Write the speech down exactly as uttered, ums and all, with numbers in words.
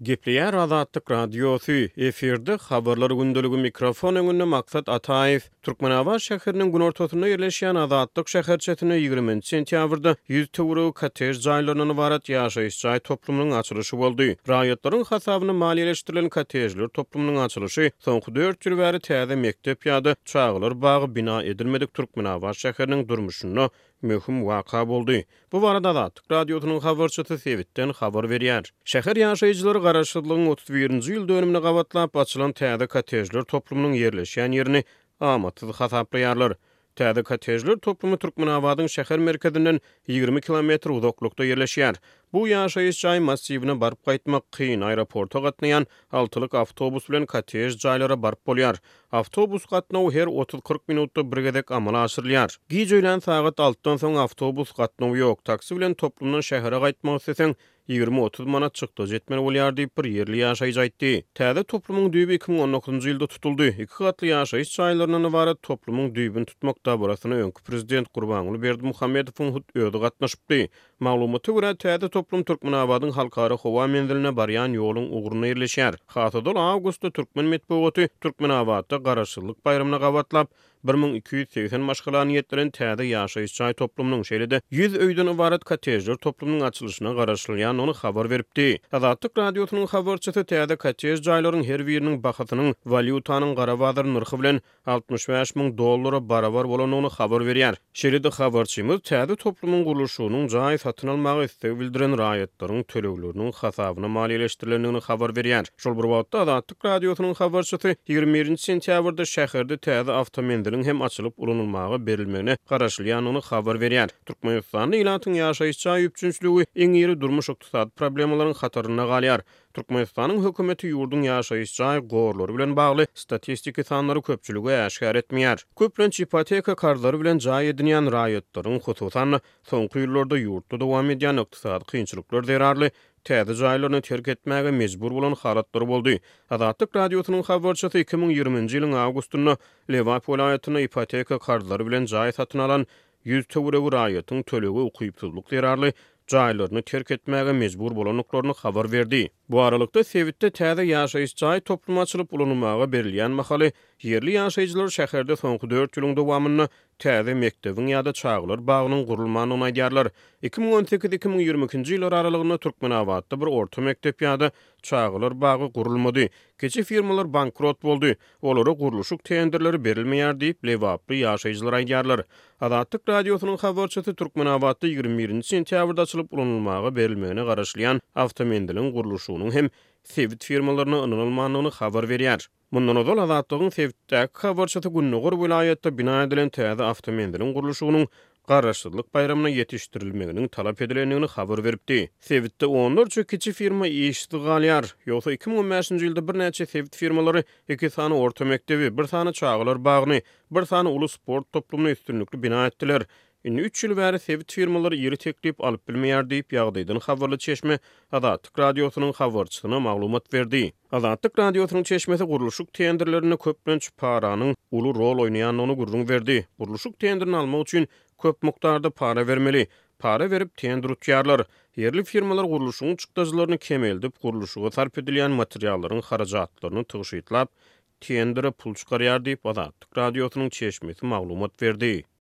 Gepleýär Azatlyk radiosu efirde habarlary gündöligi mikrofon öňünde maksat Ataýew Türkmenawa şäheriniň gün ortasynda ýerleşýän Azatlyk şäherçetine ýygrüminji sentýabrda ýüz töwrü kotej jaýlarynyň ibaret ýaşaýyş jaý toplumynyň açylyşy boldy. Raýatlaryň hasabyna maliýeleşdirilen kotejler toplumynyň açylyşy soňky dört ýyl bäri täze mektep ýa-da çağlar bagy bina edilmedik Türkmenawa şäheriniň durmuşyna möhüm waka boldy. Bu barada da radiosynyň habarçysy Sewitden habar berýär. Şäher ýaşaýjylary garaşsyzlygyň otuz birinji ýyl dönümine gabatlap açylan täze kotejler toplumynyň ýerleşýän ýerini amatsız hasaplaýarlar. Täze kotejler toplumy Türkmenawadyň şäher merkezinden ýygrimi kilometr uzaklykda ýerleşýär. Bu ýaşaýyş jaý massivine baryp gaýtmak kyn, aeroporta gatnaýan altylyk awtobus bilen kotej jaýlara baryp bolýar. Awtobus gatnawy her otuz kırk minutda bir gezek amala aşyrylýar. Giýjelen sagat altıdan soň awtobus gatnawy ýok. Taksi bilen toplumdan şähere gaýtmak isteseň ýygrimi otuz manat çykdy jetmeli bolýar diýip bir ýerli ýaşaýjy aýtdy. Täze toplumyň düýbi iki bin on dokuzunjy ýylda tutuldy. Iki gatly ýaşaýyş jaýlarynyň ibaret toplumyň düýbini tutmakda burasyny öňkü prezident Gurbanuly Berdimuhammedowyň öňde gatnaşypdy. Maglumaty görä täze toplum Türkmenawadyň halkara howa menziline barýan ýoluň uguryna ýerleşýär. Hatadol awgustda Türkmen medeniýeti Türkmenawatda garaşsyzlyk bayramagyna gabatlap bir bin iki ýüz seksen maşgalany ýetdiren täze ýaşaýyş jaý toplumynyň şeýlede ýüz öýden ibaret kotejler toplumynyň açylyşyna garaşylýan ony habar beripdi. Azatlyk radiosynyň habarçysy täze kotej jaýlaryň her biriniň bahatynyň valyutanyň gara bazar narhy bilen altmış beş min dollara barabar bolanyny habar berýär. Şeýlede habarçymyz täze toplumyň gurulşynyň jaý satyn almagy istegi bildiren raýatlaryň tölegleriniň hasabyna maliýeleşdirilendigini habar berýär. Şol bir wagtda Azatlyk radiosynyň habarçysy ýygrimi birinji sentýabrda şäherde täze awtomendiliň hem açylyp ulanylmagy berilmegine garaşylýanyny habar berýär. Türkmenistanyň ýylatyň ýaşaýyş jaý üçinçiligi eň ýeri durmuş ykdysady problemlaryň hataryna galýar. Türkmenistanyň hökümeti ýurdun ýaşaýyş jaý gorlary bilen bagly statistik sanlary köpçüligi äşkar etmeýär. Köplenç ipoteka kartları bilen jaý edilýän raýatlaryň hususan soňky ýyllarda ýurtda dowam edýän ykdysady kynçylyklar derarly täze jaýlaryny terk etmäge mejbur bolan halatlar boldy. Azatlyk radiosynyň habarçysy iki bin ýygrüminji ýylyň awgustunda Lewap welaýatyna ipoteka kartları bilen jaý satyn alan ýüz töwre raýatyň tölegi ukypsuzlyk derarly jaýlaryny terk etmäge mejbur bolanlyklaryny habar berdi. Bu aralykda Sewitde täze ýaşaýyş jaý toplum açylyp ulanylmagy berilýän mahaly yerli ýaşaýjylar şäherde soňky dört ýylyň dowamyny täze mektebiň ýa-da çağlar bagynyň gurulmagyny aýdýarlar. iki bin on sekiz iki bin ýygrimi ikinji ýyllar aralygynda Türkmenawatda bir orta mekdep ýa-da çağlar bagy gurulmady. Keçi firmalar bankrot boldy. Olara guruluşyk tenderleri berilmeýär diýip Lewaply ýaşaýjylar aýdýarlar. Azatlyk radiosynyň habarçysy Türkmenawatda ýygrimi birinji sentýabrda açylyp ulanylmagy berilmegine garaşylýan awtomendiliň guruluşynyň hem Sewit firmalaryna ynanylmagyny habar berýär. Mundan ozal Azatlygyň Sewitdäki habarçysy Günnogor welaýatda bina edilen täze awtomendiliň guruluşynyň garaşsyzlyk bayramyna ýetişdirilmeginiň talap edilendigini habar beripdi. Sewitde onlarça kiçi firma işdi galýar. Ýogsa iki bin on beşinji ýylda bir näçe Sewit firmalary iki sany orta mektebi, bir sany çağlar bagyny, bir sany uly sport toplumyny üstünlikli bina etdiler. Indi üç ýyl bäri Sewit firmalary ýeri teklip alyp bilmeýär diýip ýagdaýdan habarly Çeşme Azatlyk radiosynyň habarçysyna maglumat berdi. Azatlyk radiosynyň Çeşmesi guruluşyk tenderlerini köplenç paranyň uly rol oýnaýanyny gurrun berdi. Guruluşyk tenderini almak üçin köp mukdarda para vermeli. Para verip tender utýarlar. Yerli firmalar guruluşyň çykdaşlaryny kemeldip guruluşyga sarp edilýän materiallaryň harajatlaryny tygyşytlap tendere pul çykarýar diýip Azatlyk radiosynyň Çeşmesi maglumat berdi.